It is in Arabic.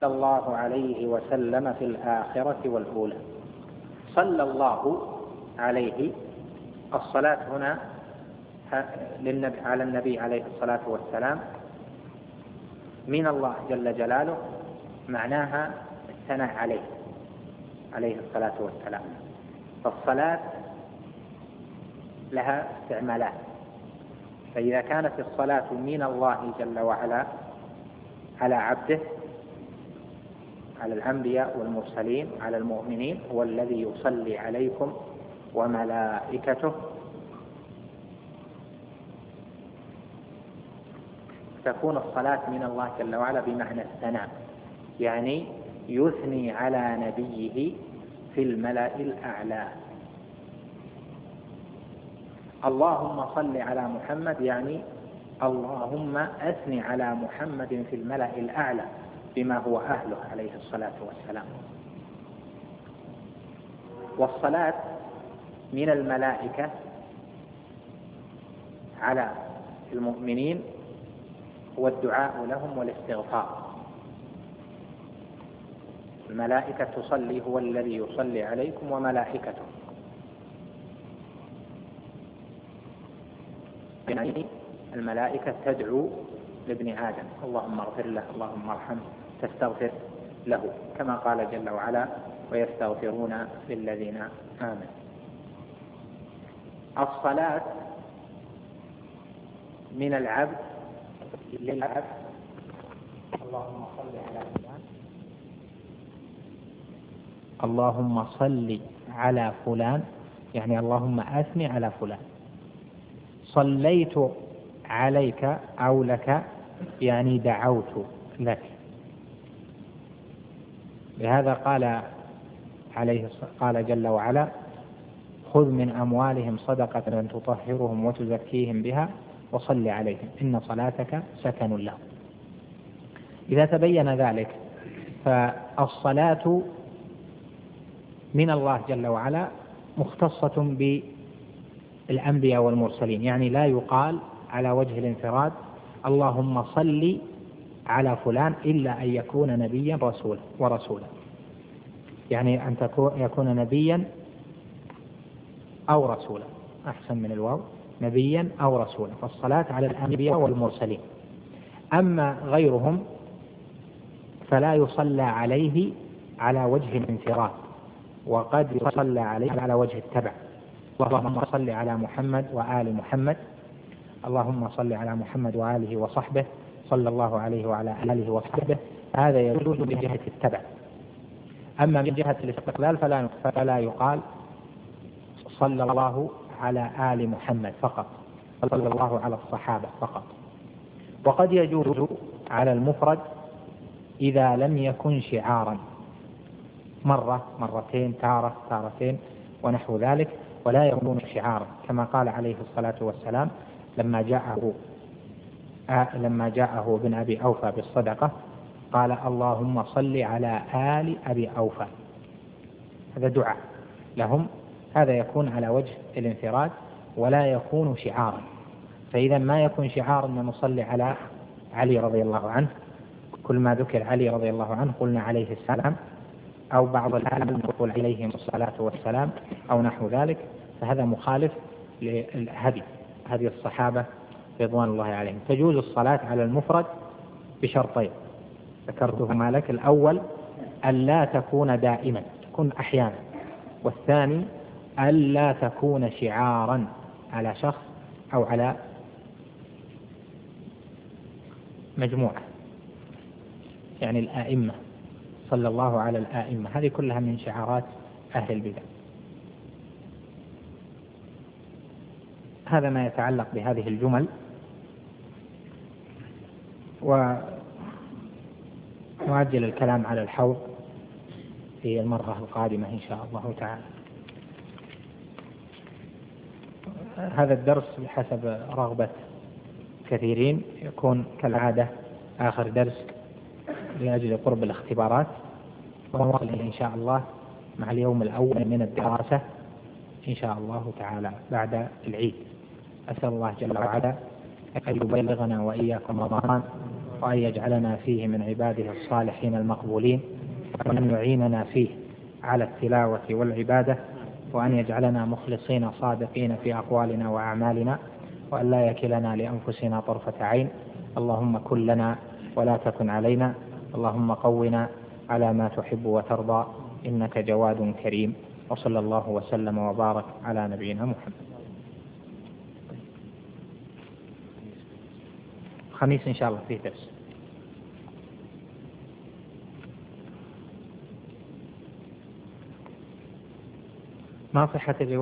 صلى الله عليه وسلم في الآخرة والأولى. صلى الله عليه، الصلاة هنا على النبي عليه الصلاة والسلام من الله جل جلاله، معناها الثناء عليه الصلاة والسلام. فالصلاة لها استعمالات، فإذا كانت الصلاة من الله جل وعلا على عبده، على الأنبياء والمرسلين، على المؤمنين، هو الذي يصلي عليكم وملائكته، تكون الصلاة من الله جل وعلا بمعنى الثناء، يعني يثني على نبيه في الملأ الأعلى. اللهم صل على محمد، يعني اللهم أثني على محمد في الملأ الأعلى بما هو أهله عليه الصلاة والسلام. والصلاة من الملائكة على المؤمنين هو الدعاء لهم والاستغفار. الملائكة تصلي، هو الذي يصلي عليكم وملائكته، يعني الملائكة تدعو لابن آدم اللهم اغفر له، اللهم ارحمه، تستغفر له، كما قال جل وعلا ويستغفرون للذين آمنوا. الصلاة من العبد للعبد، اللهم صل على فلان، اللهم صل على فلان، يعني اللهم أثني على فلان. صليت عليك أو لك، يعني دعوت لك. لهذا قال جل وعلا خذ من أموالهم صدقة تطهرهم وتزكيهم بها وصل عليهم إن صلاتك سكن لهم. إذا تبين ذلك، فالصلاة من الله جل وعلا مختصة بالأنبياء والمرسلين، يعني لا يقال على وجه الانفراد اللهم صل على فلان إلا أن يكون نبيا ورسولا، يعني أن يكون نبيا أو رسولا، أحسن من الواو، نبيا أو رسولا. فالصلاة على الأنبياء والمرسلين. أما غيرهم فلا يصلى عليه على وجه الانفراد، وقد يصلى عليه على وجه التبع. اللهم صل على محمد وآل محمد، اللهم صل على محمد وآله وصحبه، صلى الله عليه وعلى آله وصحبه. هذا يجوز من جهة التبع. أما من جهة الاستقلال فلا يقال صلى الله على آل محمد فقط، صلى الله على الصحابة فقط. وقد يجوز على المفرد إذا لم يكن شعارا، مرة مرتين، تارتين ونحو ذلك، ولا يكون شعارا، كما قال عليه الصلاة والسلام لما جاءه ابن أبي أوفى بالصدقة قال اللهم صل على آل أبي أوفى. هذا دعاء لهم، هذا يكون على وجه الانفراد ولا يكون شعارا. فإذا ما يكون شعارا أن نصلي على علي رضي الله عنه، كل ما ذكر علي رضي الله عنه قلنا عليه السلام، أو بعض العالم نقول عليهم الصلاة والسلام أو نحو ذلك، فهذا مخالف لهدي الصحابة رضوان الله عليهم. تجوز الصلاة على المفرد بشرطين ذكرتهما لك: الأول ألا تكون دائما، تكون أحيانا، والثاني ألا تكون شعارا على شخص أو على مجموعة، يعني الآئمة، صلى الله على الآئمة، هذه كلها من شعارات أهل البدع. هذا ما يتعلق بهذه الجمل، ونؤجل الكلام على الحوض في المرة القادمة إن شاء الله تعالى. هذا الدرس بحسب رغبة كثيرين يكون كالعادة آخر درس لأجل قرب الاختبارات، ونواصل إن شاء الله مع اليوم الأول من الدراسة إن شاء الله تعالى بعد العيد. أسأل الله جل وعلا أن يبلغنا وإياكم رمضان وأن يجعلنا فيه من عباده الصالحين المقبولين، وأن يعيننا فيه على التلاوة والعبادة، وأن يجعلنا مخلصين صادقين في أقوالنا وأعمالنا، وأن لا يكلنا لأنفسنا طرفة عين. اللهم كن لنا ولا تكن علينا، اللهم قونا على ما تحب وترضى، إنك جواد كريم. وصلى الله وسلم وبارك على نبينا محمد. خميس إن شاء الله فيه درس. ما صحة الرواية